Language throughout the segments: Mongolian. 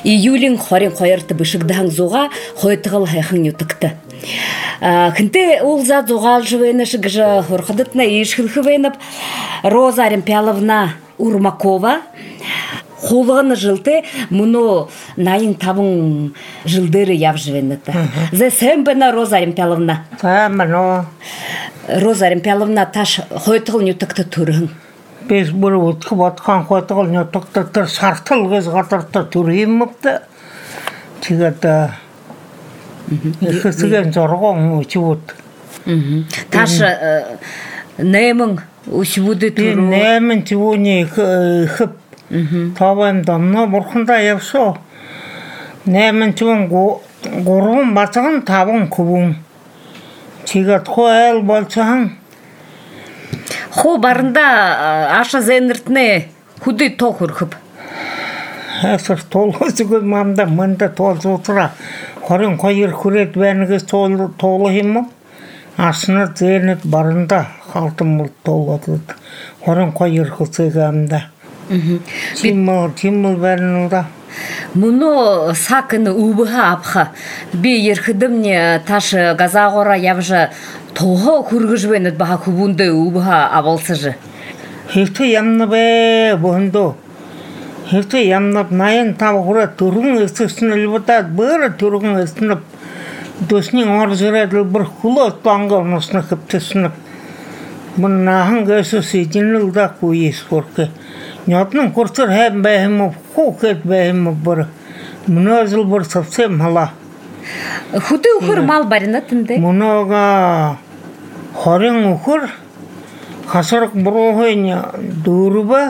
Июлин хорин хойрты бышыгдахан зуға хойтығыл хайхын ютыкты. Хынты ол зат зуғал жывайны шыгыжы хорқыдытна ешхілхі вайнып Роза Олимпияловна Урмакова Холығыны жылты мұны найын табын жылдыры яв жывайныты. Зе сәмбіна Роза Олимпияловна? Сәмбіна. Роза Олимпияловна таш хойтығыл ютыкты түрін. Біз бір өткі батқан хойтығыл ютыкты тұр сартыл ғыз қатырты түрейім мұпты. Тегеті Ехесіген зорғың өші өт. Таш нәмің өші өді түрі? Нәмін тегені хып. Табайым дамна бұрқында епсо. Нәмін тегін ғұрғын басығын табын күбің. Тегет қо әл болсағын. Қо барында аша зәніртіне күді тоқыр күп? Әсір толғы зүгіл мамда мұнда толсы отыра. Хорын қойыр күрет бәнігіз толы хемім. Асына зәнет барында қалтым мұлт толы отылды. Хорын қойыр күсегамда. Тимыл бәрінілді. Мұны сақыны ұбыға апқа. Бе ерхідімне ташы газағора явжы тоғы күргіж бәнет баға күбінді ұбыға абалсыжы. Хефті ямны бә бұғынды. Хефті ямнап найын табығыра түргін өстісін үлбітад бұры түргін өстініп. Дөснің ор жүреділ бір күлі өтпаңғы ұнысыны күптісініп. Бұн нағын көсі сейдінілді көйес көркі. Нятның күртір әм бәйіміп, қоқет бәйіміп бұры. Мұны өзіл бір сыпсем хала. Худы ұқыр мал барына тінді? Мұныға хорен ұқыр, қасырық бұрғын дұры ба,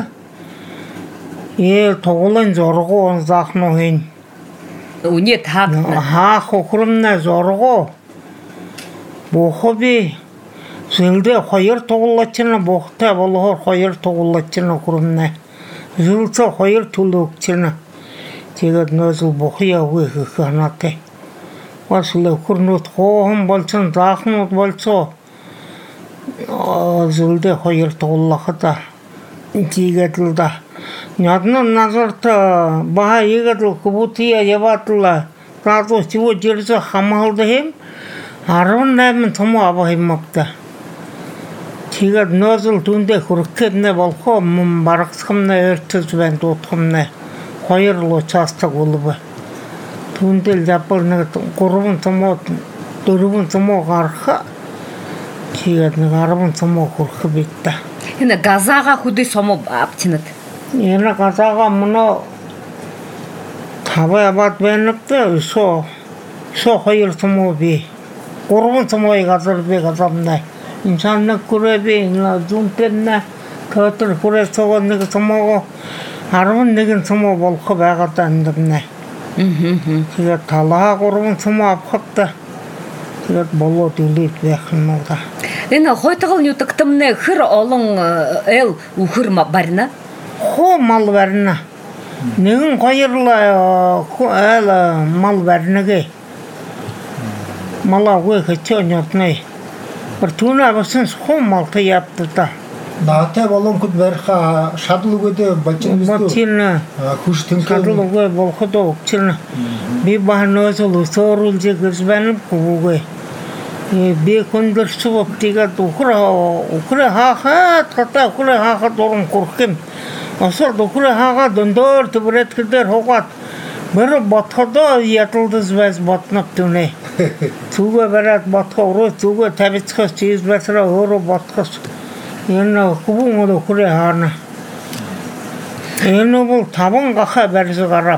тоғылын зорғы он зақын оғын. Уне тағына? Хақ ұқырымна зорғы. Бұқы бе, зілді қойыр тоғылатчыны, бұқыта болығыр қойыр тоғылатчыны ұқырымна. Жылсы қойыр түлі өкчіні. Тегет нөзіл бұқия өйкі қанаты. Осылы күрнөт қоғын болсын, зақын өт болсы, зілді қойыр тоғылақыда. Тегетілді. Нядының назарты баға егетіл күбутия ебатылы. Разу сего жерзі қамалды хем, арвын нәмін тұмы абағым мапты. Тегет нөзіл түнде күріккетіне болқы, мұн барықсықымна өртіз бән тұтқымна. Қойырлы частық олыбы. Түндел жапылны құрыбын тұмы, дұрыбын тұмы қарқы. Тегетні қарыбын тұмы күркі бетті. Ені газаға құды сомы аптинет? Ені газаға мұны табай абат бәніпті, со қойыр тұмы бе. Құрыбын тұмы ғазыр бе ғазамдай. İnsanlık kurebi, zuntenna, kötür kure soğan negi somoğu, arvın negin somoğu bolqı bağıtandım ne. Size talağa kurun somoğu apqıptı. Size bolu diliyip beğen oldu. Ені қойтығыл нютықтымны хыр олың әл ұқыр барына? Хо мал барына. Негін қойырлы әл мал барыныге. Мала өй көтен өтмей. Bir tuna basın xo malta yaptı da. Dağıta balon kut verha şadlı göde bacın Bacın kuş tınka şadlı göde bolku da okçın. Bir bahane solu sorulca gözbenip kubuğu. Bir kundur sıvıp diga ukura ha kata ukura ha dorun korkum. Asıl ukura ha döndür tübret gider hokat. Bir batkada yatıldız vez batnap tüne. Tuğba berat batka uru, tuğba tabitskız çiz betra uru batkız. Yani kubun oda kure harna. Yani bu tabın kaha berzi garap.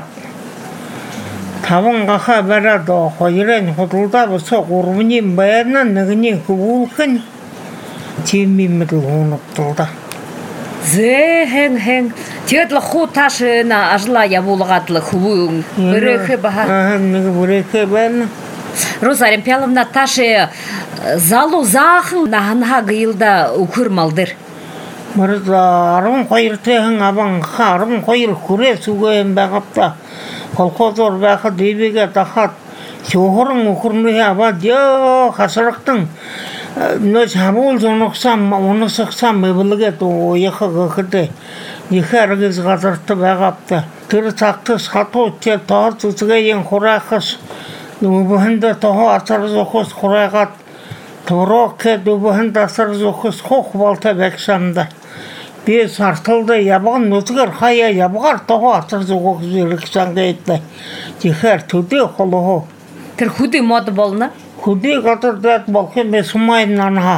Tabın kaha berat o koyren hudulda bu sok urmunin bayanan neginin kubulkın. Çimmi middil honup tulda. Зәһәң. Тегетлі ху ташына ажла ябулғатлы хубың бүрекі баға. Неге бүрекі бәні. Роза Олимпияловна ташы залу зақын нағынға ғиылда ұқыр малдыр. Мырза арым қойыр тегін абан арым қойыр күре сугайын бәғапта. Колхозор бәқі дейбеге тақат. Соғырың ұқырны аба деу қасырықтың. Нөз хабул zonуқсам, оны сықсам өбіліге ояқы ғықыды. Екі әргіз ғазыртты бәғапты. Тэр цагт сатуу ч тоо зүзгийн хураахас нүбэхэнд тоо асар зохос хураагаад торок нүбэхэнд асар зохос хох болтой байгсамда би сарталда ябган нүзгэр хаяа ябгаар тоо асар зохос иргсэн гэдэг ихэр төдөө холоо Тэр хүди мод болно. хүди гадар дэт болох юм сумай нанаа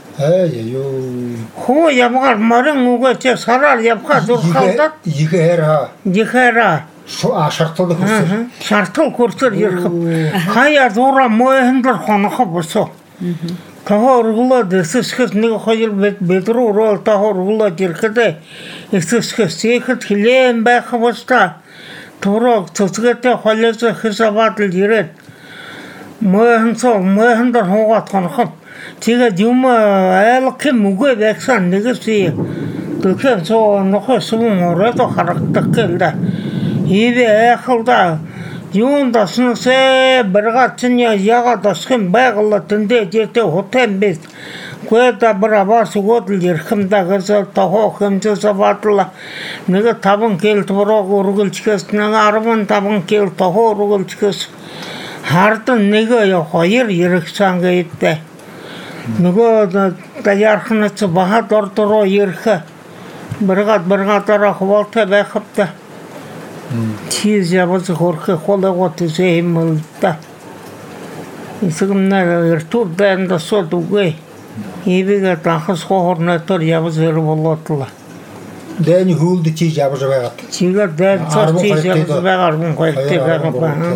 хоо ябгаар марин үгээ сараар ябгаа зурхалдаад ихэра шартал хөрсөр. Шартал хөрсөр ярих. Хаяа зура мойхондор хонох босоо. Тохоо ургуулад эсэсгэс нэг хоёр бид рүү рол тохоо ургуулад ирэхдээ эсэсгэс ихэд хилэн байх бостой. Турог цэцгээтэй холоос хэсабаад л ирээд мойхондор хуугаад хонох. Тэгээд юм айлх юм үгүй байсан нэгсээ. Тэгэхээр соо нохоо сүм ороод харагдах гэлээ. Ивэ эхэлдэ юун даснаасаа бэргацня яга дасхын байгалаа тэндээ жиртэ хотем бис гуэда браба сугод лирхэмдэ газар тохоо хэмжээсэ батла нэг 5 кил торог ургуулчихс нэг 15 кил тохоо ургуулчихс хардан нэг 2 ирэх гэдэг нөгөө таярхнац бахад ордороо ирэх бэргатараа хвалтай байхапта Чиз яваз хорхе холагот зэймэлда. Исгэмнэ эртур бэнда сод үгүй. Ивэга тахас хоорнотор яваз болотлаа. Дэни хүүлд чиж явж байгаад. Чигээр дэд цор чиж явж байгаар мөн хоёртой байгаа.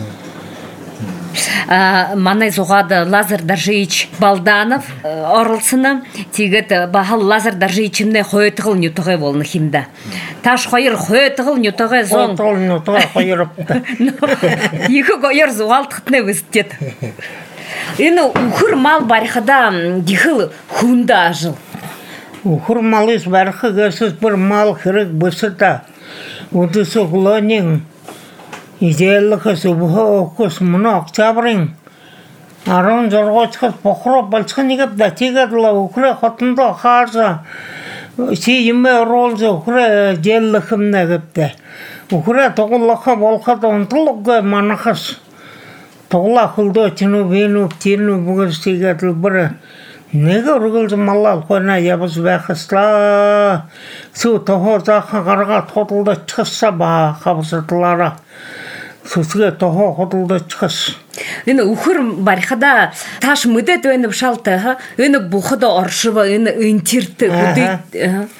Манай зугад Лазар Даржиевич Балданов оролцсон. Тэгээд бахал Лазар Даржиевичнээ хойтгол нютогой болно химда. Таш хоёр хойтгол нютогой зон. Хойтгол нютогой хоёр. Их гоёр зугаалтхтнэ вэстэт. Энэ үхэр мал барихада дихэл хүнд ажил. Үхэр малыс барихгаас бүр мал хэрэг босота. Өдөсө глонин Изээлэхээс өвхөөс мөнөг цаврын 16-аас бохроо болцохныг датигаад л үхрэ хотондоо хааса чи юмэ ролз үхрэ жээлэхэмнэ гэдэг. Үхрэ тоглохоо болоход онтлог манахас тоглох хөлдөө чинүү бинүү чинүү бүгэрсийгээд л бүр нэг өргөлж малал хойна явж байхслаа. Сүү тохоо захан гаргаад хотолдож часаа ба хавсатлаараа Сүсгээ тохоо хотолдочихс. Энэ үхэр барихада тааш мэдэд байна шалтай энэ бухад оршив энэ интерт үдээд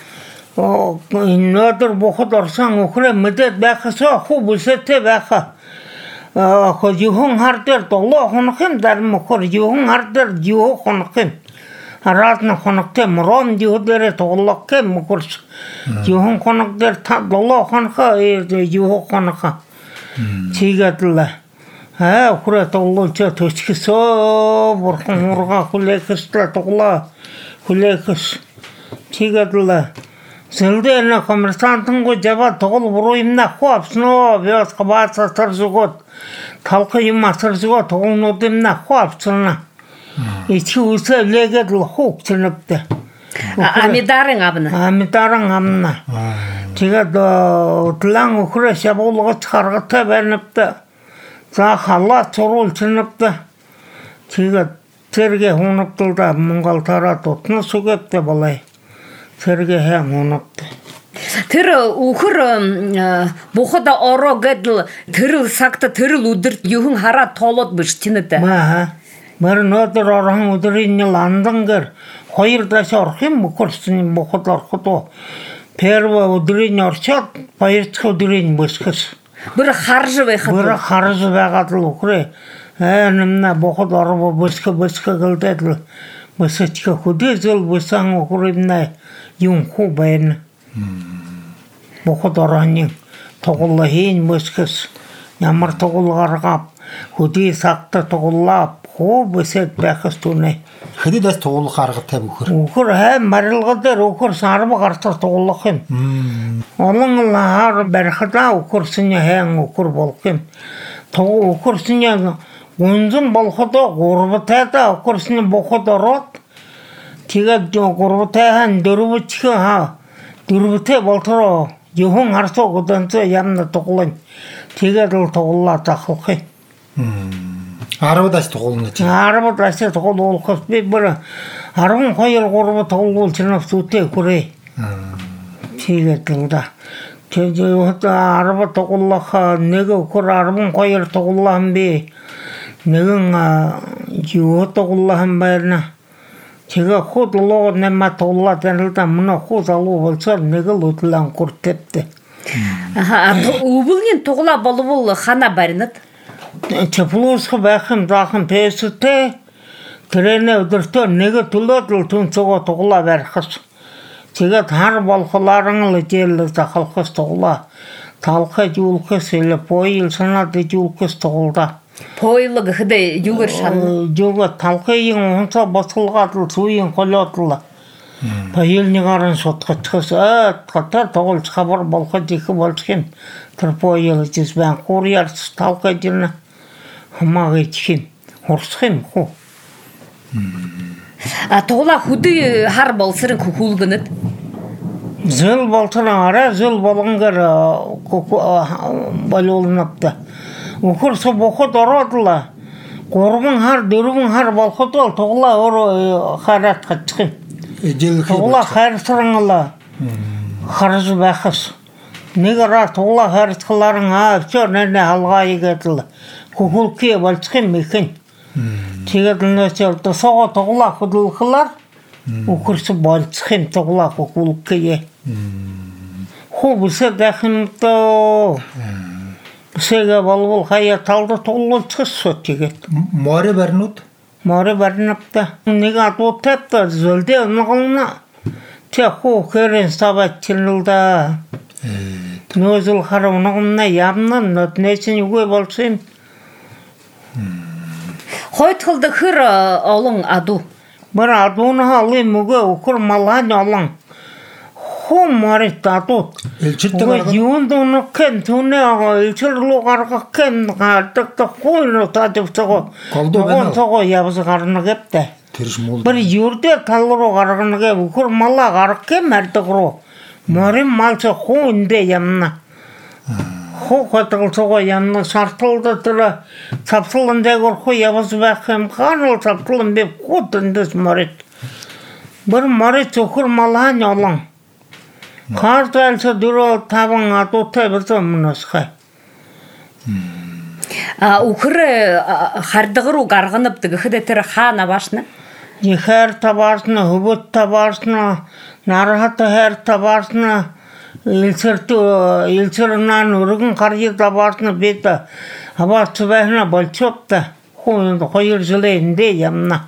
нодор бухад орсон үхрэ мэдэд байхасаа хуу бүсэтэй байха. Хоо юун хардэр долоо хонох юм дарм хор юун хардэр юу хонох юм. Аратна хонохтэй мором диодэрэ тоглох юм хурс. Юун хонох дээр та долоо хонох юу хонох. Чигадлаа. Хүрээ тоглож төчгсөө бурхан ургаа хүлээхстэй тоглоо. Хүлээхс. Чигадлаа. Сэлдэрнэ коммерсантангу жава тоглол буруу юмна хуапсноо бяс хабаца тарзугот. Талх юм асарзугот тоглолнууд юмна хуапснаа. Ичи үсэ лэгэд л хуупчнапта. Амидаран авна. Тэгээд утлан өхрөө шабуулгаж харгатай байнапта. За халаа цуруулчнапта. Тэгээд зэрэг хунапталда Монгол тараад утнаас үгээдтэй болой. Зэрэг хэн хунапта. Тэр үхэр бухад ороо гэдэл тэр сагта тэр өдөрт юун хараад тоолоод биш тинэдэ. Мэр нөдөр орхон өдрийн ландангэр 2 даш орох юм бухарсын бухад ороход Перва өдрийн орчоод баярцх өдрийн босгос. Бүр харж байгаад л үхрээ. Нэмнэ бухад ороо босгох гэлдээд л босчих хөдөөзөл босан үхрэмнэ юм хуу байна. Бухад орооны тоглоо хийн босгос. Ямар тоглол гаргав хөдөө сагта тоглоо хуу босэд байхс түнэ. Хэдийдээс тоглох аргатай бүхэр. Үхэр марилгал дээр үхэр сарма гартаа тоглох юм. Олон лаар барихада үхэрсний хэн үхэр болох юм. Үхэрсний гүнзэн болоход гурватайда үхэрсний боход ороод тэгээд гурватай хан дөрвөчхөн дөрвөтэй болтороо Жохон арсо гуданца ямна тоғылын. Тегеділ тоғылла тақылқы. Арабы даш тоғылына че. Арабы дашы тоғыл олқыз. Бір арабын қойыр қорбы тоғыл ол чынап сөте көрей. Тегеділда. Арабы тоғыллаға неге көр арабын қойыр тоғыллағын бе. Неген жуы тоғыллағын бәріна. Теге худ лоғы нема тоғылла дәнілді мұна худ алу болса неге лөтілін көртепті. Убылген тоғыла болу бол хана барынат? Теплосқы бәқім дақым пәсіте, тірене өдірті неге түлі түнсіға тоғыла бәрқыз. Теге тар балқыларыңылы желі зақылқыз тоғыла. Талқы жүлқы селі пойыл санады жүлқыз тоғылда. Пойлы ғыды югір шаны? Жүлгі талқы ең онса басылғадыл суйын қолатылы. Пойылны қарын сотқа çıxыз. Қатар тоғыл қабар балқа декі болскен. Тұр пойылы жезбән қорыярсыз талқы жеріне. Хамақ еткен. Орсықен қо. Тоғыла худы хар болсырын күкулгінет? Зыл болсырын ара, зыл болыңғыр болуылынапты. Укырсы боқыт орадыла. Қорбың хар, дөрбің хар болқыт ол, тоғыла оры харатқа çıkın. Тоғыла харсырыңыла. Харызы бәқыз. Негара тоғыла харсқыларың все нәне алға егетілі. Кукулке болчықын мекен. Тегеділіне селді. Соға тоғыла құдылқылар. Укырсы болчықын тоғыла кукулке. Ху бұсы дәқініпті. Бұсыға бол қая талды тоғылы çıxсы тегет. Море бәрінут? Море бәрініпті. Неге ату тәпті зөлде ұнығылына. Тек ху керен сабат чынылда. Нөзіл қары ұнығымна ямнан нөтінесін үге болсын. Қойтқылды қыр олың аду? Бір адуыны алы мүге ұқыр малан олың. Ху марит адут. Елчірті қарғы? Юынды ұнықкен түне елчірлу қарғықкен қартықты қойны татып соғы. Қалды бәні? Оған соғы ябызы қарыны кепті. Теріш молды. Bir yurda taluru qarğını ke ukur malla qarıq ke mərtiqro. Morim malça xunde yanına. Xo qatıl soğa yanına sartıldı tıra. Sapsılında qorxu yavuz bəxim xanıl sapsılın bep qutunduz morit. Bir morit ukur mallan olan. Qart alsa duro tabın atuta birso munasqa. Укыры хардығыру қарғыныпты ғыды тірі хана башны? Her tabarsına, hubut tabarsına, narhatı her tabarsına, ilçirından urgun karşı tabarsına beti, hava sübehine bolçop da, koyur jıleyinde yamna.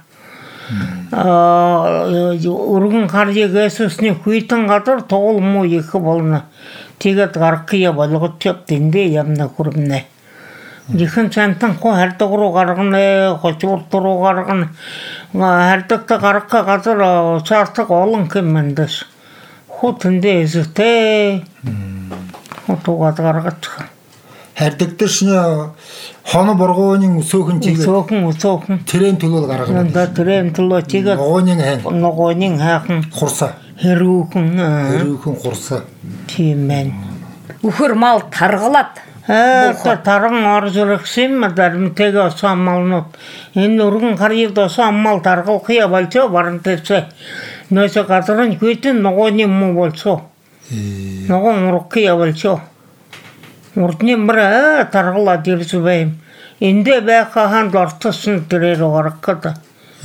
Urgun karşı göğsüsüne kuytun katır, toğul mu yıkı boluna. Teget qarqıya bolğıt çöp dinde yamna kurumne. Yıkın çantan ko her toğru qarğını, koçur turu qarğını, her tıkta qarqqa qatır çartık olun kimmendiz. Ko tinde ezite, ko toğat qarğı çıkın. Her tıkta şuna xonu borğoğunun soğun çeget. Soğun. Tren tülül qarğını. Onda tren tülü çeget. Noğonin haqın. Құрса. Herukun. Herukun құрса. Temen. Ухыр мал тарғылат? Тарың арзырық сен мәдәрім тегі оса малынот. Енді ұрғын қарйылды оса мал тарғыл қия болса барын тепсе. Нөсі қатырын көйтін ноғойнен му болса. Ноғын ұрық қия болса. Ұртынен бірі тарғыла дерсі бәйім. Енді бәй қаған дұртысын түрері ғарыққыды.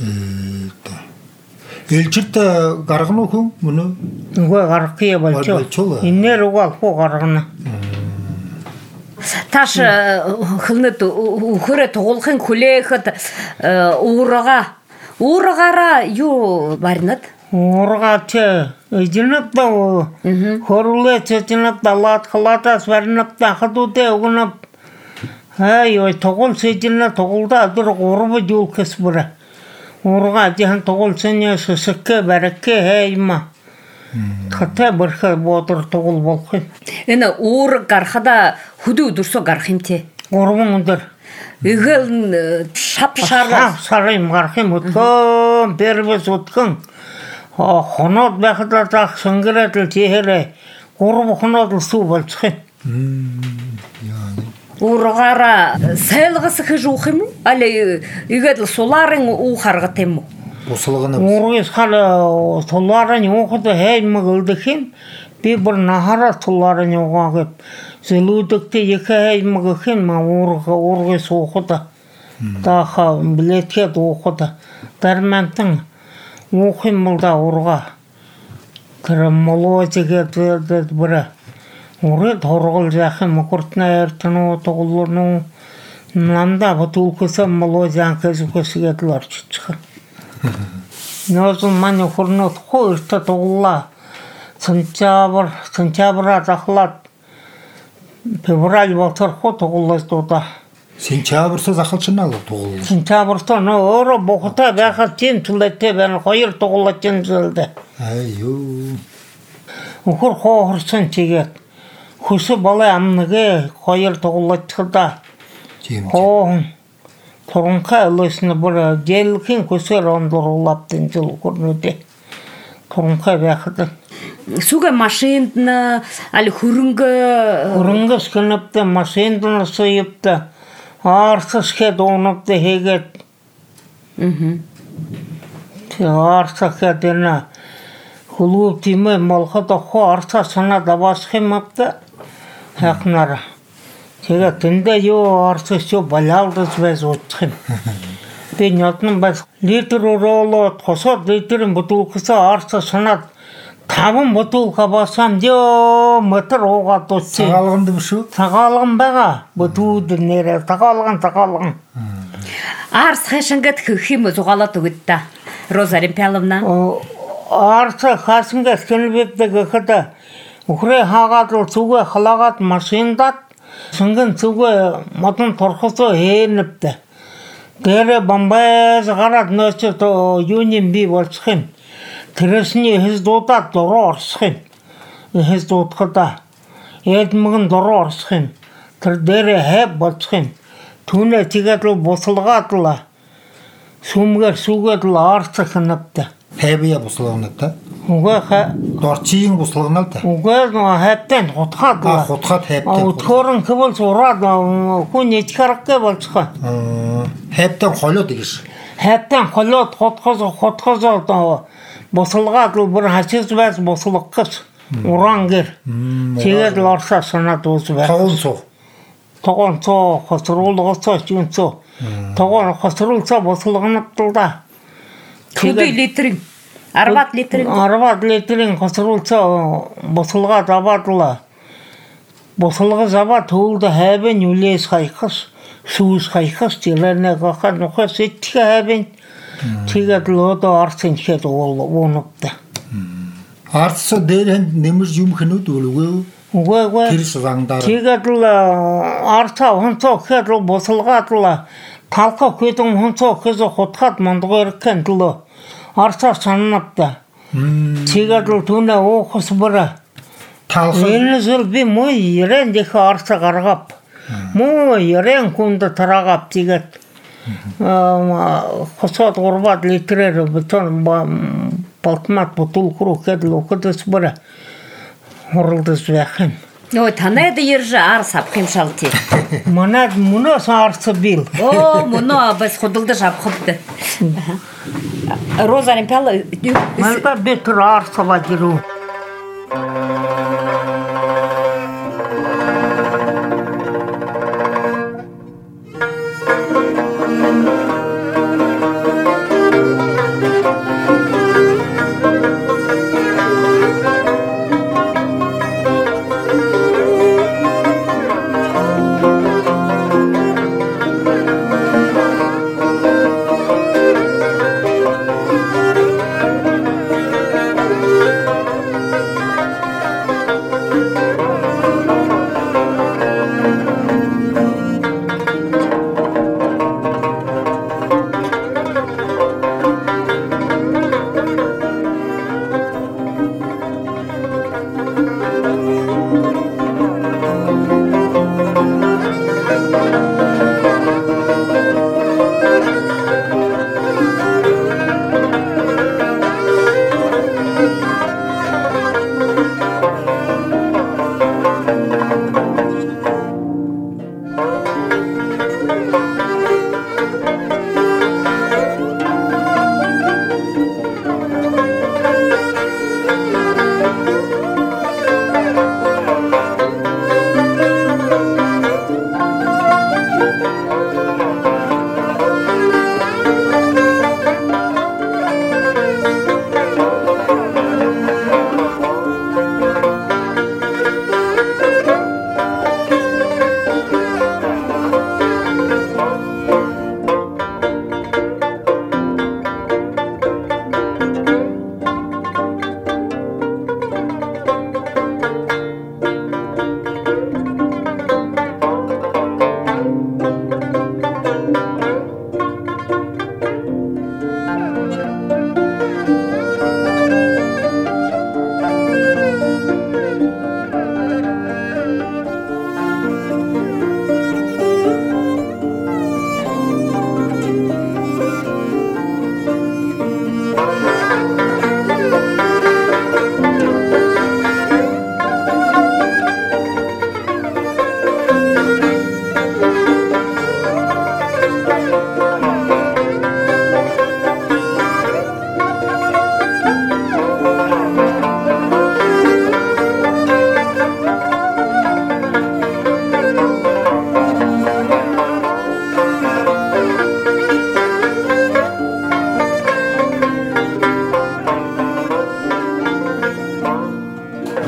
Елчірті қарғын оқың мұны? Үгі ғарық қия болса. Иннер ұғал қо қарғыны. Таш қылныт ухыры тоғылқын күлейхіт уырғара ю барынат? Уырға че, жинып да хорулы че жинып да латқылатас барынып да қыдуде ұғынып. Ой, тоғыл сетіне тоғылда адыр ғұрыбы жол кес бұры. Уырға жихан тоғыл сене сүсікке бәрікке әйма. Қыта бірқы бодыр тоғыл болқын. Әні уыр қарқада худу дұрсо қарқымте? Ғұрыбың ұдыр. Үгіл шап-шары? Сарайым қарқым ұтқын, бербіз ұтқын. Қонот бәқіда тақ сүнгіретіл тегері Урбухнадыл су болчихын. яғни Ургара сайлгысы хыжухым, али игедл соларын ухарга тему. босылығына Ургис хала соларын оқыды хеймі қылдықын, бір нахара соларын оғағып. Зелудыкты екі хеймі қылдықын, ма ургис оқыды. Таха билеткет оқыды. Дармантың оқым мұлда урға. Кірі молодеге деді бірі. Уры торғыл жақын мұқыртына әртіні тұғылырны. Нанда бұтылқысы молодеян көзі кетілер чүтшіқы. Нозыл мани хурнут қойышты тұғылла. Сентябра тақылат. Февраль болтыр қо тұғыллас дода. сентябрьсі ақылшын алып тұғылды. Сентябрьта өрі бұқыта бәқі тен тұлетте бәні қойыр тұғылаттен зілді. Айу. Ұқыр қоғырсын тегет. Құсы бала амныға қойыр тұғылаттықыда. Қоғын. Тұрынқа үлесіні бұры делікін көсер ондыр ұлаптың жыл көрнуде. Тұрынқа бәқіді. Суга машинны, али хурынғы скініпті, машиндыны сыйыпты. Арсы шкет оныпты хегет. Арсы кәдені құлуып деймей молқыды қо арса сына дабасқымапты. Әқнары. Тегет тінде ё арсы сё балалдыз бәз отқым. Бен отның бәз литр ұролы қосат литрін бұтылқысы арсы сынат. Табын бұтылқа басам ё мұтыр оға тұтсы. Сағалығынды бұшу? Сағалығын бәға бұтуды нере. Сағалығын. Арс хэшангат хыхимы зуғалаты өтті. Роза Олимпияловна. Арсы қасымға скенілбепті күкіді. Үкірі хағатыл суға қылағат машиндат. Сыңғын суға мұтын тұрқысы хейініпті. Дәрі бамбайыз қарат нөсі юнин бей болшықын. Тірісіне хіз дотат дұры орсықын. Хіз дотқыда. Едмігін дұры орсықын. Дәрі хәп болшықын. Түні тегетіл босылғатыла. Сумгер сугетіл арсы қыныпты. Хәбия босылығын әтті? Уға Дорчиң босылығын әлті? Уға хәптен құтқатыла. Құтқат хәптен. Ұтқырын кібіл сұрады. Күн етқарыққа болшықы. Хәптен қолы дегіш? Хәптен қолы құтқызы босылғатыл бір хасыз бәз босылық қыз. Урангер. Тегетіл арса сынат өзі бәз. Тоғын со? Тоғын со, қосырулығы со, сүйін со. Тоғын қосырул со босылығын ұптылда. Туды литрин. Арбат литрин. Арбат литрин қосырул со босылға забатыла. Босылығы забат ұлды әбін үлес қайқыз. Суыз қайқыз. Телеріне қаққан ұқы сеттігі әбін. Тегетіл ода арсын кеді оныпты. Арсы дәрін неміз жүмхін өт өлігі? Теріс заңдары. Тегетіл арса ұнсо кеділ босылғатыла. Талқа көтің ұнсо кезі құтқат мұндығы өріккен тілі. Арса санынапты. Тегетіл түні оқыс бұры. Ені зілбі мұй ерен декі арса қарғап. Мұй ерен күнді тұрағап тегет. Құсат ғұрбат литрері бұтын балтымат бұтыл құру кеділ оқыдыс бұры. Орылдыз бәқін. Ой, танайды ержі арс апқым шалти. Мұны арсы бил. О, мұны біз құдылды жапқыпты. Роза Олимпиялы. Мәлбә бетір арсы ба жүру.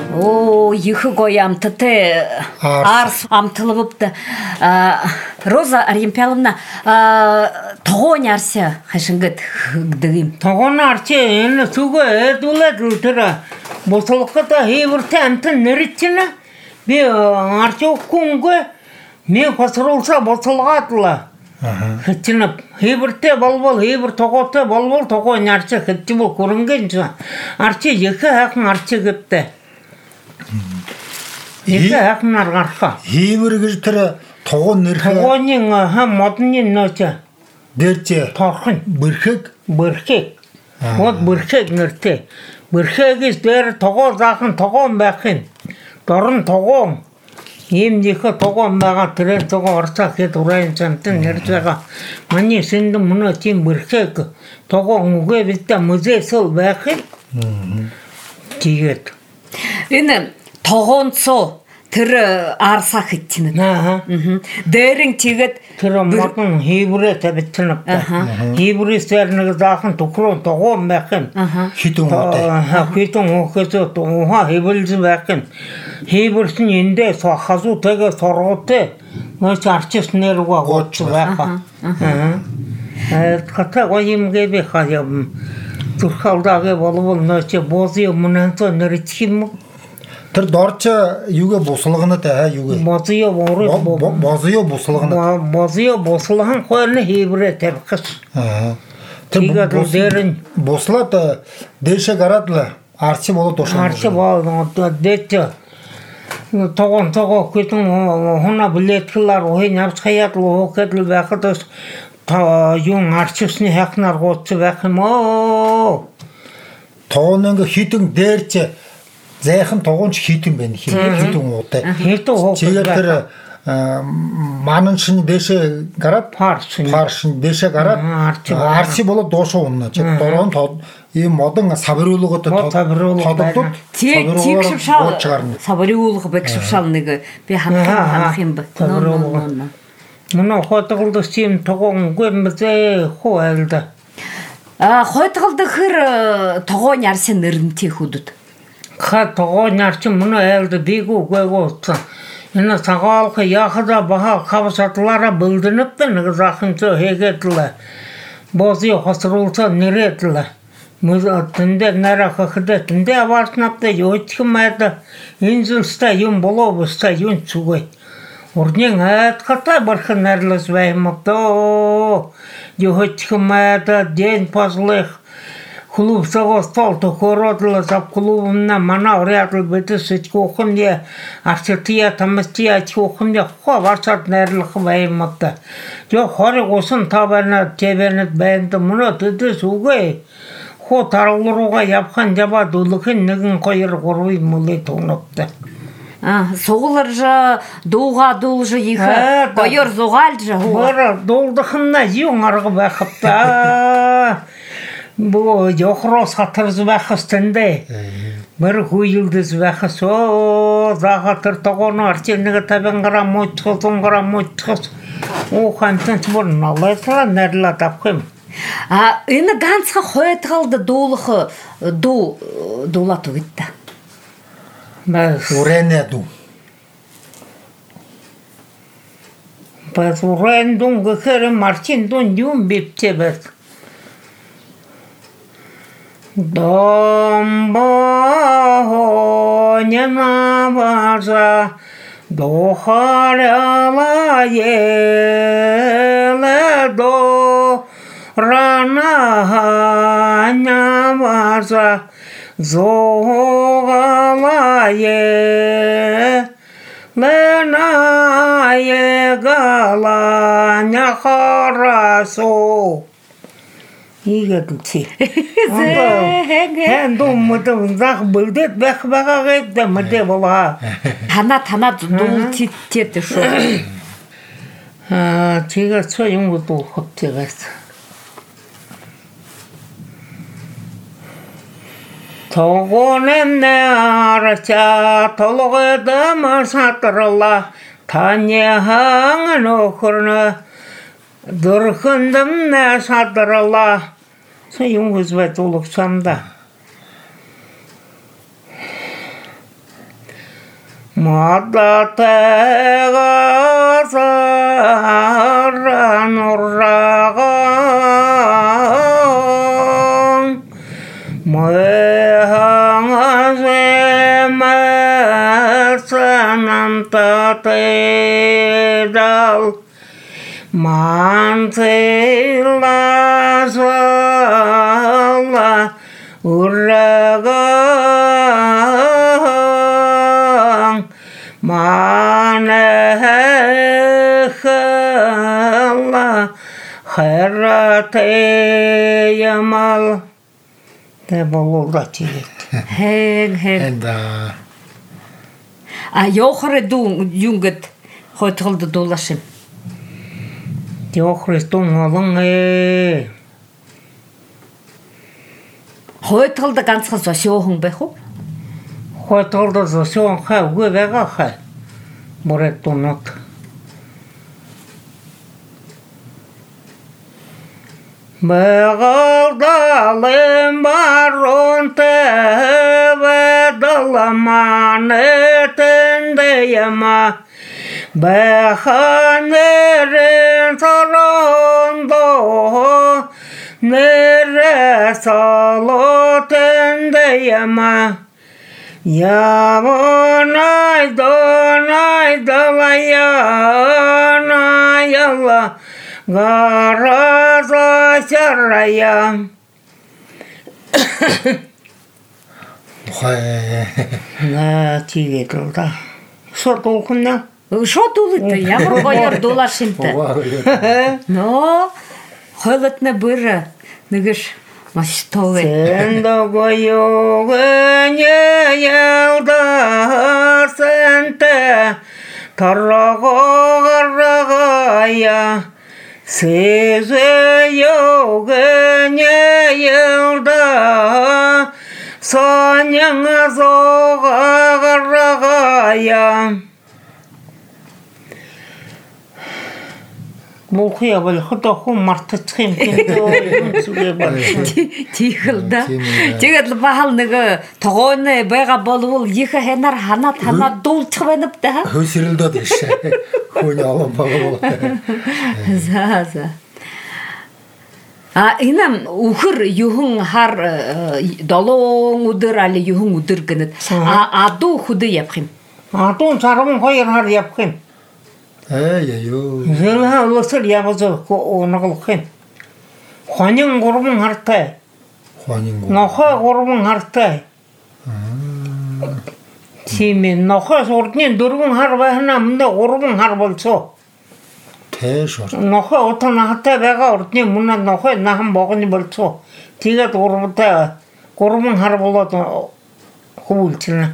О, екі қоям тіте арс амтылы бұпты. Роза Арьемпяловна, тоғын арсы қашыңғыт ғдығым. Тоғын арсы, ені суға әдулет ұлтыра. Босылыққа да хейбірті әмтін нөрітчіні. Бе арсы оққыңғы, мен қосырылса босылғатыла. Хитчинап хейбірте балбол, хейбір тоғыты балбол, тоғын арсы хитчі бұл көрінгенші. Арсы екі әқін арсы көпті. Екі әқін арғарқа. Хейбір күштірі тоғын нөрхі. Тоғынның модынен нөті. Дерте. Торқын. Бүрхек. Бүрхек. Вот бүрхек нөрте. Бүрхек іздері тоғын зақын, тоғын бәқін. Дорын тоғын. Емдегі тоғын бәға түрен тоғын орса кет ұрайын сәмтін нөртеға. Мане сенді мұны тен бүрхек. Тоғын ұғы бітті мүзе сол бәқін. Тегет. Үні тоғын со түрі арса қыттіні. Дәрің тегет. Түрі матын хейбірі тәбіттініпті. Хейбірі сәрінігі зақын тұқырын тоғын бәқін. Хитің оты. Хитің оқысы тұға хейбілзі бәқін. Хейбірсін енді қазу тәге сорғыты. Нөсі арчысын әріға ғотшы бәқа. Қата ғойымге бе қайабым. Тұрқалдағы болу бол нөсі бозы мұнан со нөрітшім мұ? Тір дорчы юге босылығыны тәе юге. Бозыйы боры. Бозыйы босылығыны. Бозыйы босылығын қойыны хейбірі тәбіқіс. Тегедің дәрін. Босылаты дәйші қарадылы. Арчы болу тошын. Арчы болу дәтті. Тоғын көтің ғына білеткілер ойын апсқаятылы оқетілі бәқітіс. Юң арчысыны әқінар ғотсы бәқім. Тоғыныңғы хитің дәрчі. Зәйхін тоғыншы хитің бәні. Хитің оты. Хитің оты Чегеттері маныншын дәші қарап. Паршын дәші қарап. Арчы болу дошы онына. Торғын модың сабырулығы Сабырулығы. Сабырулығы бәкшіп шалынығы. Бе ханқым бі. Сабырулығы. Мұны қотығылды сен тоғын көмізі қо әлді. Қотығылды қыр тоғын әрсен үрінте құдыд. Тоғын әрсен мұны әлді бейгі көгі отсы. Ені сағалқы яқыда баға қабысатылара білдініпті нүгі зақынсы хегетілі. Бозы қосырылса неретілі. Түнде нәрі қықыды, түнде абарсынапты, өткім әді. Ензілсті, ен болобысты, ен суғай. Орнен әтқатай барқын әрліз бәйміпті. Өткім әді, ден пазылық. Клуб сағыз толты көродылы сап клубымна мана орятыл беті сүткі оқын де, ақсыртия, тамыстия, әткі оқын де, қоа барсат нәріліқі бәйміпті. Қоры қосын табанат, тебенет бәйімді, мұны түді суғай. Қо тарылыруға япқан жаба дұлықын нүгін қойыр қорғай мұлай тоңыпты. Соғылыр жа, доуға дұл жа егі, қойыр зоғал жа. Бұры долдықынна жиң арғы бәқіпті. Бұл жоқыро сатырыз бәқістінде. Бір құйылдыз бәқіс. Зағатыр тоғыны артенігі табен қара мұйтқыз, оңғара мұйтқыз. Қантын бұрын алайсыла нәрілі тапқым. Үні ғансқа қойытығалды доулықы доулату етті. Урене ду. Біз урен дун ғықыры Мартин дун дюн бепте біз. Домба хонена база, дохаляла еле до рананя база, зогала еле на егала ня харасо. Игетілсе. Ән думмыдың зақ білдет бәқ-бәға ғайды мүде бола. Тана дұл тетті шо. Тегер сойын бұдыл құп тегерді. Тоғын әмне арача толғыдымы сатырыла, танияғаңын оқырны. Дұрқындым нә сатырыла, сойын өзбәт олық санда. 마다태가 사라노라가 모양하세 마사남타테달 만세라살라 우라강 마네헬라 헤라테야말 대볼로다치 Хэг. 엔다. Ёхоры юнгет хойтгалды дулашым. Ёхристун олон Хойтгалды ганцхан сошиохон байх уу? хойтолдо зошон ха үгүй байгаа ха. Мореттунот. Мегалдалем баронте ведаламанетендеяма беханерен сорондо нереsalotendeyama Yamonay donay dalayana Garaza şaraya 나 지게들다 소도 kunna Шо дулыты? Ямар гоёр дулашымты? Но хойлытны быры нэгиш мастовы. Сенда гоёгыне ялда сенте тарагагая Сезе йогыне ялда саняңа зоғағарағая Мухия бол хото мартчихын гэнэ Тихэлда. Тэгээд бахал нэг тогооны байгаа болвол их хэнар ханаа дуулчих байна да. Хөсрөлдөө дэш. Хөөний олон болов. За. Инам үхэр юхэн хар 7 өдөр али юхэн өдөр гэнэт. Адуу хөдөө явах юм. Адуу 12 хар явах юм. Яё. Зэлха улсэр явазо оноглох юм. Хонин 3 хартай. Нохой 3 хартай. Чимэн нохой урдны 4 хар байна мөн 3 хар болцоо. Тэш. Нохой отон хартай байгаа урдны мөн нохой нахан богны болцоо. Тэгээд 3 хар болоод хөвөлчнэ.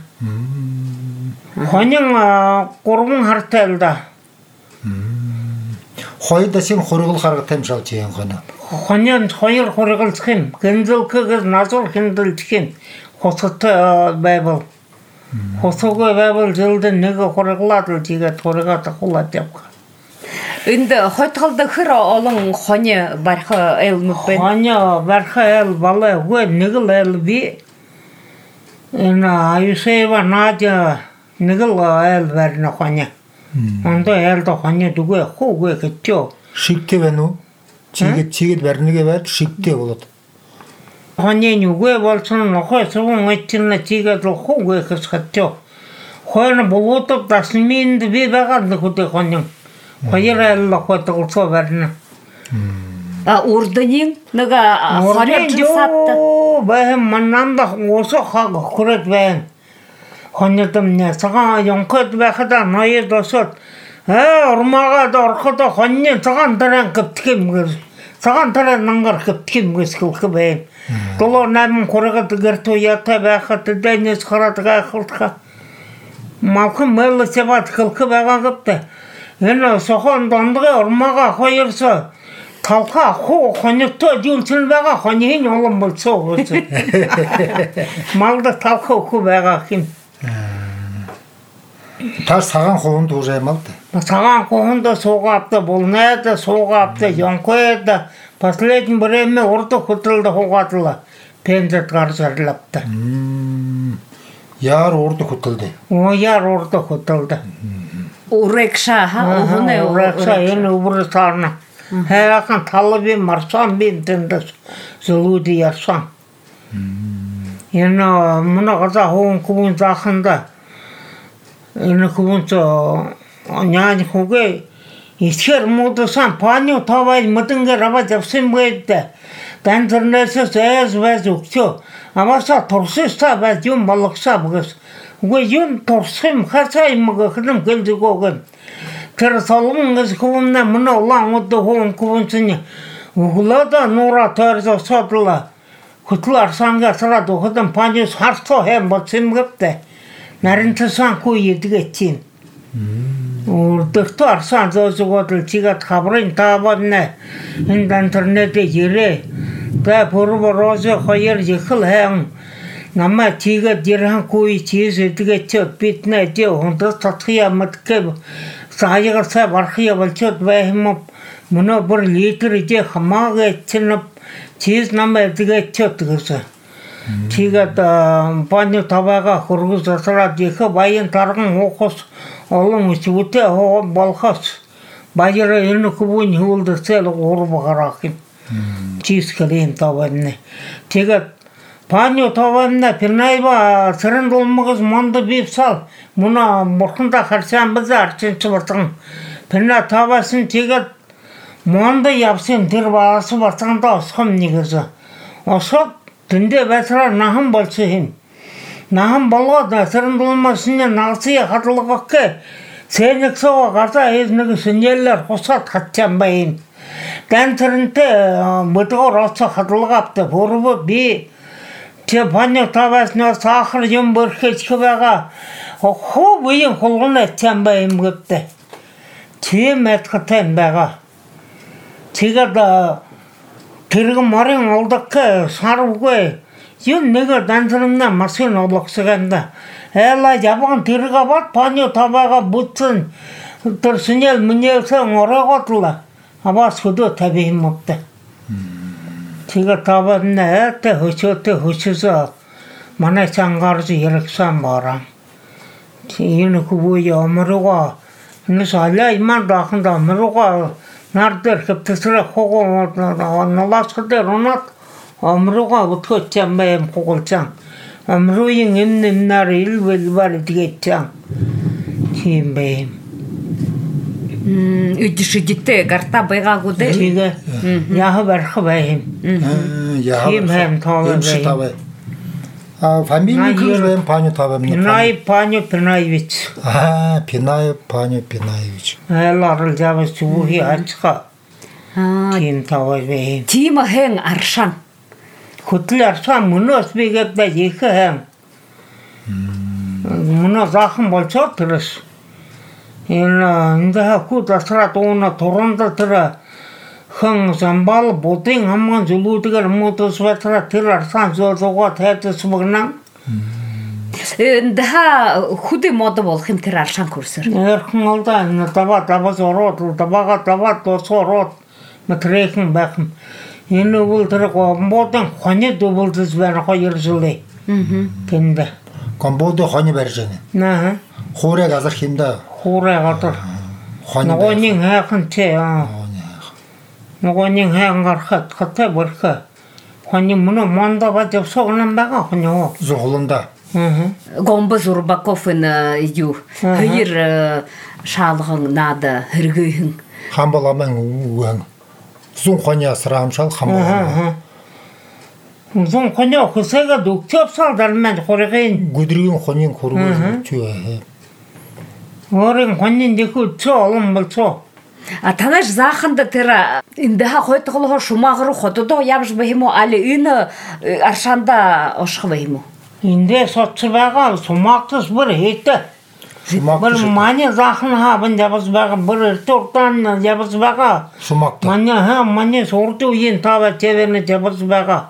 Хонин 3 хартай л да. Хойдосын хургал харгатай юм шалж яан хоноо. Хоньян 2 хургалцах юм. Гэнзэлхэгэр назар хэмдэлдэх юм. Хосготой байвал. Хосготой байвал жылдын нэг хургалаад л тэгээд хургаад хулаад явах. Энд хойтгалды хэр олон хони барих эл нүх байна. Хони барих эл балай үгүй нэг л эл би. Энэ аюсева Надя нэг л эл барина хони. Ондоо айлда хони дүгэ хүүгээ гэтё. Шигтэй байна уу? Чигэд барнэгээ байд шигтэй болоод. Хони нүгэ болсон нохой сувын өчнө чигэд хүүгээ хэсгэтё. Хойно болоод таслминд би байгаа хөдөө хони. Хоёроо лохотолцоо барна. Урдынын нэг хорьжсатта. Бэм маннанда осо хаг хүрээд байна. Хоньдомне цагаан ёнход байхада ноёд осоод урмаагаад ороход хоньны цагаан дараа гөвтгэм. Цагаан дараа нангар гөвтгэм гэсгөх байна. 7-8 хүрээд гэртөө ята байхад дэнэс хараад гайхалт. Малхан мэл сэват хөлх байгаа гэвтэ. Энэ сохон дондгой урмаага хоёрсоо талха хоньтой дүүлсэн байгаа хоньын олон болцоо гэж. Малда талха хөө байгаа юм. Та цагаан хуванд уужаймал да. Цагаан хуванд суугаапта болнаад суугаапта ёнхойд последний время урд хөтрөлд хугаатла пензэт гарч арлапта. Яар урд хөтөлдөө. Яар урд хөтөлдөө. Урекша Ухне урекша энэ өвөрсарна. Хайхан талби марсан бинтэндс зулуди ярсан. Энэ мунагаза хоон кубун заханда энэ кубунцо няни хугэ исхэр модосан паню тавай мөдөнгө раба завсын бэдэ дантернэсэ зэс вэз өгчөө амаса турсыста бай юм болгоса бүгс үгүй юм турсым хацаа юм гэх гэлдэгөөг тэр солонгос кубунна мөн улаан удаа хоон кубунцны углада нура тэрзо содла хөтлө арсанга сарад хөдөн паню харцоо хэм болцсон гэвтэ наринтсан күй эдгэчийн Дөртөө арсан зөөгөөд чигэд хабрын таавна энэ интернетээ ирээ. Тэ пурворозо хоёр ихэл хэн намаа чигэд ирэнгүй чиз эдгэч биднэ дэ хондос татхия матгэ саягарсаа бархия болчод байхм мөнө бүр литр ижи хамаагэ чинь чиз намаа эдгэч гэсэн. Чигэд паню тавага хургус засараад их баян тарган хоохос олон үсвүтэ болохоос баяраа энэ хөвөн хөвөлдөцөл уурбагарах юм. Чиз кэлэн таванна. Тэгээд паню таванна пинайва сэрэндлмэгс монд бивсал муна бурханда харсан базар чинчвартан пина тавасан тэгээд монд явсан тэр баас бацанда осхом нэгээс осоо тэндэ байсараа нахан болсон юм. Нахан болоод сэрэндлмэсний нагцыг хадлагах сэнэксоо гата эзнэг синьялэр хусаад хатсан байна. Тэнтэрнтэй мөдгөр оцоо хадлагааптай бүрвэ би тэ паню таваснаа сахар юм бэрхэж байгаа хоо буян хулгана хатсан байна гэдэг. Тийм эдгэтэй байгаа. Тэгээд тэрэг марын олдох сарвгүй юм нэг данцрна машин олгосганда эла явган тэрэг аваад паню тавага бүтсэн тэр синьял мэнээсэн ороготлаа аваас хөдөө тавь юм уу. Тэгээд тавна тэ хөчөөсөө манай чангарж яргсан бараа. Тийм хөвөө ямаргаа нусалаа иман даханда амргаа нардэр хэвтсрэ хогоо наласхдэ ронат амргаа утгоо чамбэм хоголчан амруин эмнэр илвэл бар дигэчан тийм бэ үдшигтэй гарта байгаагүдэ тэгээ яа барах байм Тийм хэм тавай. Фамилия гэрэн паню тавай. Пинай паню Пинаевич. Пинай паню Пинаевич. Ларл жавс чуухи ачха. Тийм тавай вэ. Тийм хэн аршан. Хөтөл аршан мөнөөс бигэдэ их хэн. Мөнөө захан болцоо тэрс. Энэ хакут асрат уна торонда тэр хэн замбал будын хамгаан зүлүүдгээр мотос ватра тэр арсан зоогоо тайдас мгнаа. Эндэха хүдэ мод болох юм тэр аршан курсэр. Эрхэн олда энэ даваас ороод даваа тосороод матрэхэн бахан. Энэ үл тэр гомбодын хоны дублдс байна 2 жилээ. Тэнд гомбодын хоны барьж байна. Хуурай газар хинда. Хуурай газар. Ногоонын хайхан тэ. Ногоонын хайхан гарахад хатаа бүрхэ. Хоны мөн монда бат явсагнан байгаа хоны. Зохолонда. Гомбо Зурбаковын юу хоёр шаалган нада хэрэгэн хамбаламын үгэн зүүн хоны асраамшал хамбалам. Зүүн хоны хөсөөгөө дөгчөөсөө дарманд хургийн гүдрийн хоны хургуул чүэ. Орын хоны дэхүү цоо олон болцоо. Танаш зааханд тэр эндээ хойтголоо шумаагруу хододоо явж бэхимо али энэ аршанда ошх бэхимо. Эндээ соц байгаа сумаагтас бүр хийтэ. Бүр маний захан хаан явж байгаа бүр туртан явж байгаа. Сумаагт. Маний сурдуу ин таваа чэвэрнэ явж байгаа.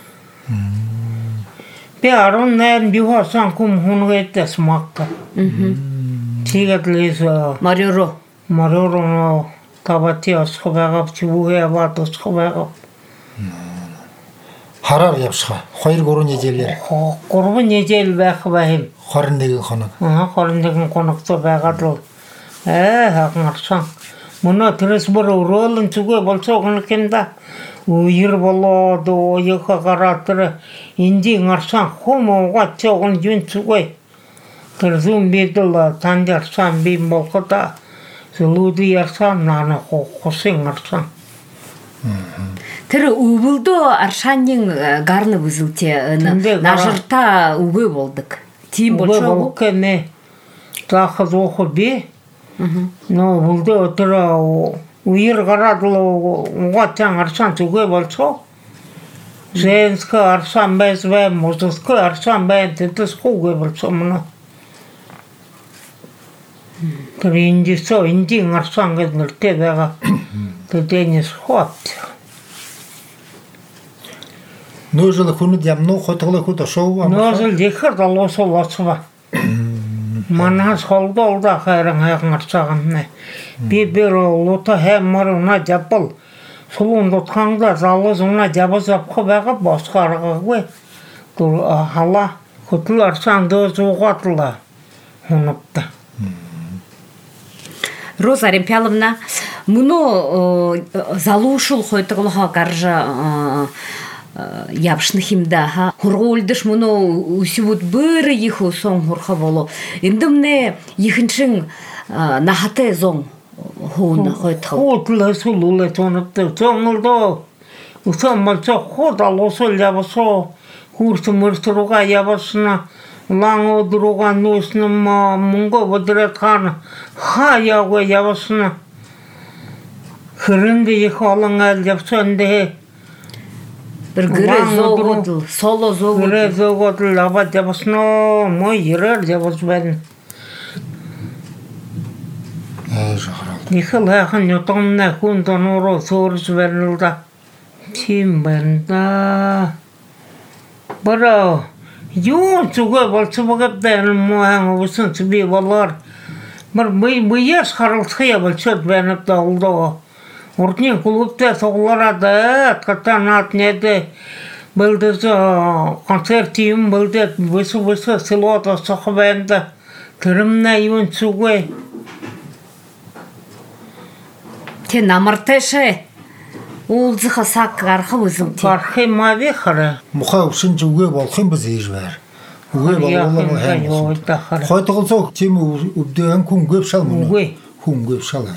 Би 18 бихосан кум хунгээдэ сумаагт. Тэгээд лээс Мариоро тавати осхо байгаа чүгээ аваад осхо байгаа. Хараар явшгаа. 2-3 неделээр. 3 недель байх байм. 21 хоног. 21 хоногтой байгаад л хагарсан. Мөнөө тэрс бүр өрөөлөн зүгээ болцоог юм да. Үер болоод уяха гараад тэр инди гарсан хумуугаад цогон юн зүгээ. Тэр зүүн бидэл танд ярсан би молхода злууди ярсан нана хосын гарсан. Тэр өвөлдөө аршаанын гарны бүзүүтэй нажирта үгүй болдог. Тийм болчихоо. Кэнэ таах зоох би. Но өвөлдөө тэр үер гараад л угаатан аршаан зүгээ болцоо. Женска аршаан байсвэ мужской аршаан бай тэтэс хүүгээ болцоо мөн. Тэр инди аршаан гэж нэртэй байгаа. Тэдэнэс хот. Нөөжл хүнд ямнуу хотглох хот шоу. Нөөжл ихэр долоосоо лоцва. Манаас холдолда хайран харцааган. Би лото хэммар уна жапал. Сулун дотхаңда залуус уна жабас авах байгаа босго аргагүй. Түр хала хотл арсан дөөсуугаатла. Хонопта. Роза Ремпяловна, муно залушул хойтголхо гаржа явшных имда. Хургуулдыш муно усивут быры иху сон хурха болу. Индымне ихэншин нахате зон хуна хойтгол. Хотла сулуле тонопта. Зонолдо усан малча хода лосол явасо. Хурс мөртруга явасна. Ланго друга нусным мунго бодрэтхан хаяга явасна. Хрэнде ихолангал явсанде. Bir gıre zoğudul, solo zoğudul. Gıre zoğudul abat yapasno, moy yırar yapas ben. Yıkıl yakın yutamna kundan oro sorusu verildi. Kim benda? Baro, yoğun çoğu balçı bakıp da muhan olsun tabi valar. Bu yaş harıltıya balçı benip de oldu. Ortaya kulüpte soğulara da katanat neydi? Bildiğiniz konsertiyim bildi. Vısı silota soğubayında. Kırımna yun çoğu. Te namarteşe. Олзыха сак гарха өзім те. Гархи мави хара. Мұқа үшін үге болқын біз еш бәр. Үге болғылы әм ұсын. Қойтығылсақ темі үбдеген күн көп шал мұны. Күн көп шал.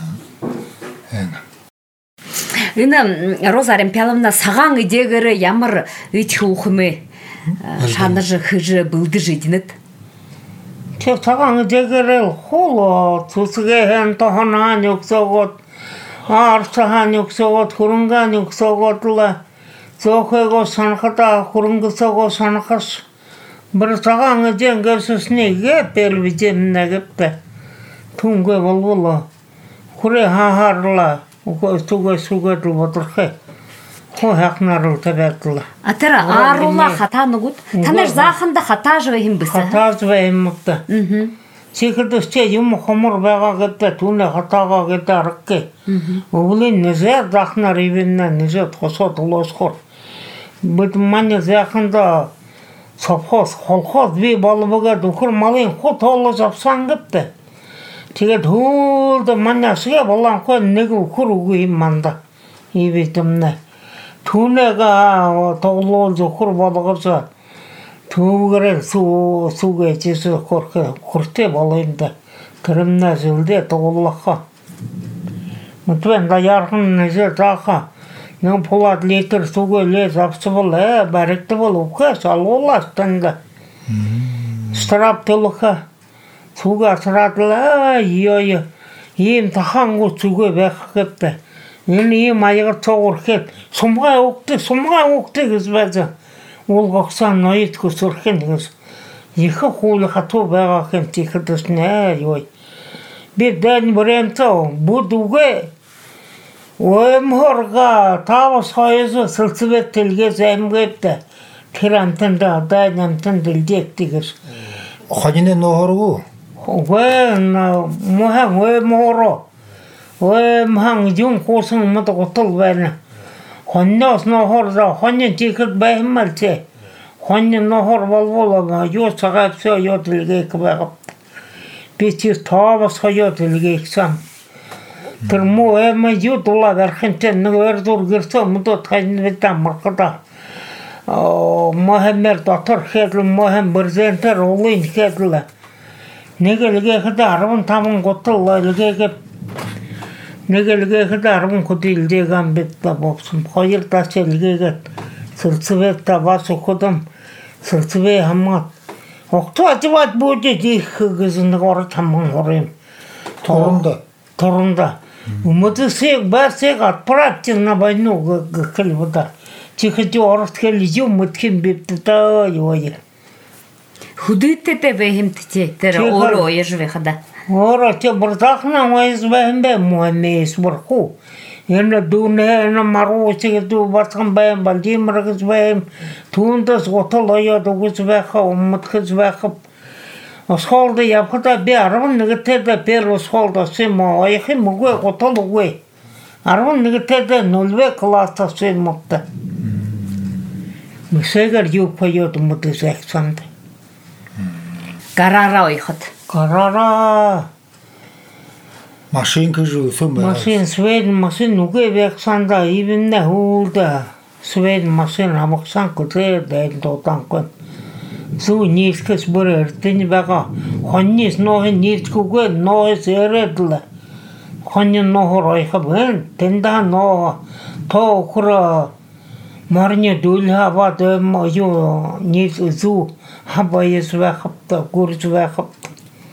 Үні Роза Ремпяловна саған идегірі ямыр үйтхі ұқымы шаныржы хыжы бұлды жедінет? Тек саған идегірі қолы тұсыға ән тоғынан өксоғыт. Арсахан юксогот, хурунган юксоготла, зохего санхата, хурунгсого санхас. Бір сағаңы денгесісінеге первиден нәгіпті. Түнге болбылы, хуре хахарла, түге сугетлі бұтырқы. Хо хақнарыл табәктілі. Атыра арула хата нұғыт, танаш зақында хата жывайым бұсы? Хата жывайым мұқты. Секірдісте юм хомыр байға кетті, түне хатаға кетті арықке. Олын нәзер дақна ревеннен нәзер қосот ұлысқыр. Бұтым мәне зәқында сапхоз, қолхоз бей балыбыға дүкір малын қот олы жапсан кетті. Тегет hulda manna siya bolan ko negu kuru imanda ibitimne tunega tolol zokur balagasa tuugere suge çesi kurte balayında kırımna zilde tollaka mutben da yargın neze taha ne polat liter suge le zapsıbıl barekte bol uka salolastanda strap tolaka suga sıratla yiyor yem tahangu suge bekletti yeni mayığı çoğurket somga oktu kızbazı ol koksan noyit kusurken kız yıkı hulu hatu beraken tikirdes ne yoy bir den brento bu duge Oemhorga tavas hayızı sılsıvet tilge zemgepte tirantında dayanamtın dildektigir. Khajine nohorgu? Muhang oemhoro. Oemhang jung kosun mata kotul bana. Хонноос нохорда, хонен тикет баймалте. Хонен нохор болбола, ёсага всё ётлге кбагап. Битис тавас хаётлге сам. Тэрмо эма ютула дархэнтэн нэгэрдур гэрсэ мудот хайнвэта маркада. Мохаммед дотор хэдл мохам брезентер улын хэдл. Нэгэлгээ хада 15 готол лэгээ нэгэлгээ хада 10 хөдөлгөөм битта бовсон. Хоёр тачэлгээгээд сэрцвэ тавас ходом сэрцвэ хамаа. Октоатват будет их гэзэнгээр таман хорым. Торунда. Мотосек басек отправьте на войну гкэлвда. Чихэти оростхэл юмтхэм битта ёя. Худытэтэй бэхэмттэй тэр өөрөө яжвэ хада. Ора те бардахна майз бэхэмбэ муамэс бурху. Яна дүнэ на маруучиг дүү батхан бэм балдимрагс бэм түндас готолоё дугус бэха умтхэс бэха. Осхолда явхата би 11-д первый схолда симо аяхи мгвэ готолугвэ. 11-д 0-вэ класста симмотта. Мсэгэр юпаяд мудэс эксанд. Гарара ойхот. Гарара. Машин гэж өсөн байна. Машин Свeden машин нүгэ вександа ивэнэ хуулда. Свeden машин амгсан көтэ дэйл дотангүй. Зүү нийлхэс бүр эрдэнэ байгаа. Хоннис ноохын нийлдэхгүйгээ ноос эрэдл. Хонны нохор ойхабэн тэнда ноо то охро марне дулха бат юу нийл зүү хабаяс вахапта гурж вахапта.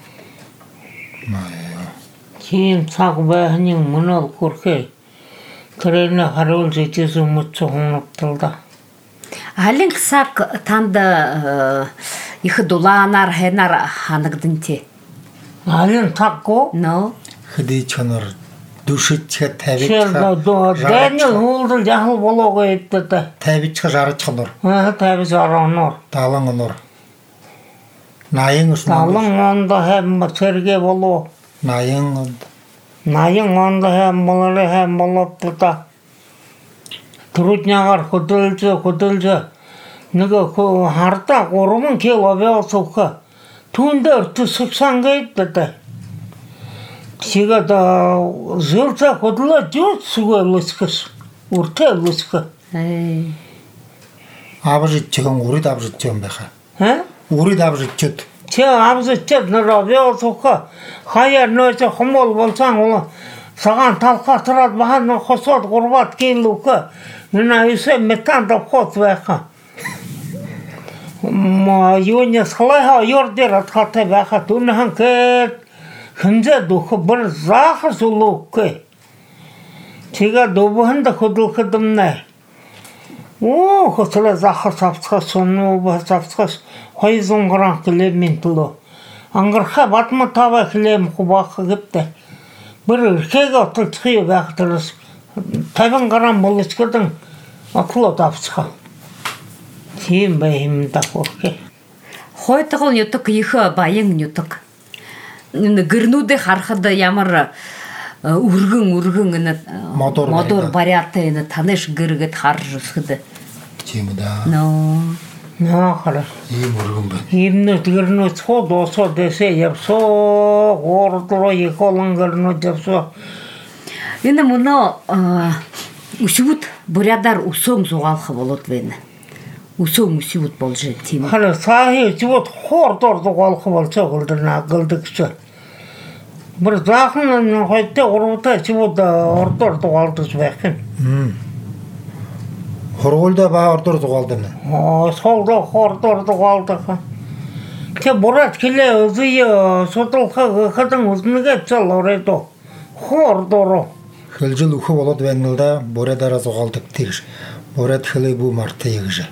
Хин цаг бахнин мунал курхэ. Крэна харуул зэчэс умцо хоноптлда. Алин сак танда их дулаанаар хэнаар ханагдэнтэй. Алин такко? No. Хэдий чанар дүшиж тавиж Дэниэл хуулдал яхал болоогоо эддэ. тавиж жарж хонор. 50 оноор. 70 оноор. 80 ус. 70 онд хэм сэргэ болоо. 80 онд. 80 онд хэм болоопта. Труднягаар хөдөлж нөгөө хардаа 3 кг сууха. Түүндээ төсөгсөн гэдэг. Сега зэлцэ хөдлөө зүсгөлөсгөс. Үртэлөсгө. Авжиж чон үрид авжиж юм байха. Үрид авжиж. Чи авжиж нөрөө сууха. Хаяа нөөц хомол болсон уу? Саган талхатраад бахан хосоод 3 кг. Нина исе метан дохот байха. Ма юунес халаа ёрдэр атхатай байха. Түнхэн кэ хэнзэ дөх бүр заахас улуухгүй. Чига дөвхөнд хөдөлгөдмнэ. Оо хоцлоо заахас авцгас нуу бацавцгас 200 грамм километрлөө. Ангарха батма тава хлем хубах гэвтэ. Бүр эрхэг отолцхий байх тэрс 50 грамм болчихсон отлоо давцгаа. Тийм байм дахурхэ. Хойтгол нютг их баян нютг. Гэрнүүдээ харахад ямар өргөн модор бариатай таныш гэргэд харж өсгөд. Тийм да. Нахара. Ийм өргөн байна. Ийм гэрнүүд цоо доосоо дэсэ явсоо гордро ихолон гэрнүүд явсоо. Энэ мөнө өсвүүд бурядар өсөм зугаалах болоод байна. Өсөм өсвүүд болж тийм. Хана сахи өсвүүд хордор зугаалах болцоо гөлдөрнө гэлдэгч. Бүр заахын хойтой уруутай өсвүүд ордор зугаалдаж байх юм. Хоргуулда ба ордор зугаалдана. Солдо хордор зугаалдах. Тэ бурат хэлээ өзөө судалгаа хадан үзнэгээ цал оройдо. Хордоро. Хөлжил өхө болоод байна л да. Бурядараа зугаалдаг тэгш. Буряд хэлээ бүү мартай ягж.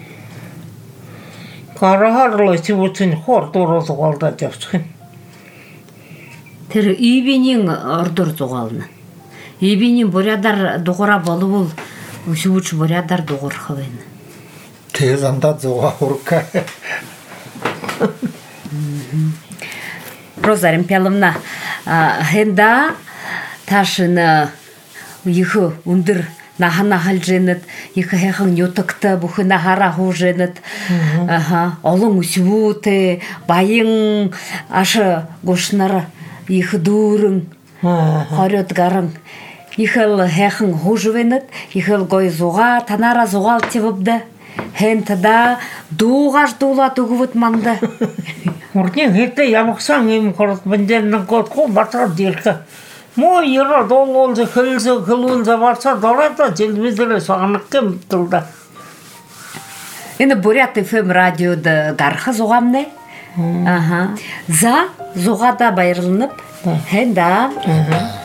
Карахарлаа чивүүцэн хордоро зугаалдаж явчих юм. Тэр ивэнийн ордор зугаална. Ивэнийн бурядар дугаараа болвол өсвүүч бурядар дугаарах байна. Тэ зандаа зугаа хурка. Роза Ремпяловна, хэнда ташин их өндөр нахал женет, их хэхэн нютакта бухы нахара ху женет. Олон үсвүүтэй баян аша гушнара их дүүрэн хориод гарan ихэл хэхэн хужвэнэт ихэл гой зуга танара зугаал тивбдэ хэнтда дуугаш дуулаад өгвөт манда урдын хэдэ ямагсан юм хорот бэндэн готко батар дирка мо яра долон за хэлзэ хэлун за варса дората телевизоре сагнаккэм тулда энэ Бурят FM радиод гарах зугаамнэ за зугада баярланып хэнда